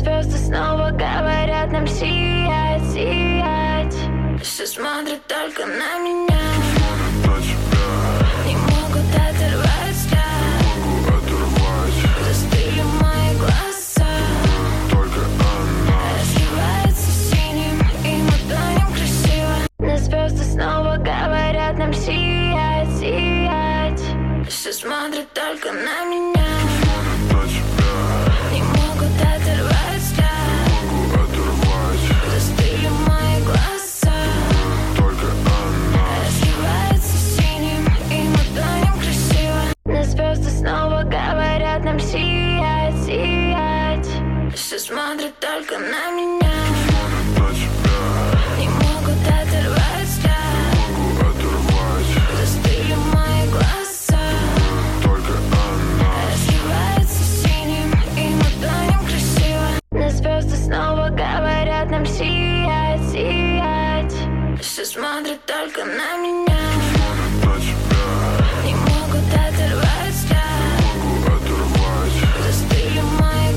звезды снова говорят нам сиять, сиять. Все смотрят только на меня, не могут оторвать взгляд. Застыли мои глаза, разливается синим, и мы тонем красиво. Но звезды снова говорят нам сиять, сиять. Все смотрят только на меня, не могут оторвать взгляд. Застыли мои глаза, разливается синим, и мы тонем красиво. Но звезды снова говорят нам сиять, сиять. Все смотрят только на меня, не могут оторвать взгляд. Застыли мои глаза, разливается синим, и мы тонем красиво. Но звезды снова говорят нам сиять, сиять. Все смотрят только на меня.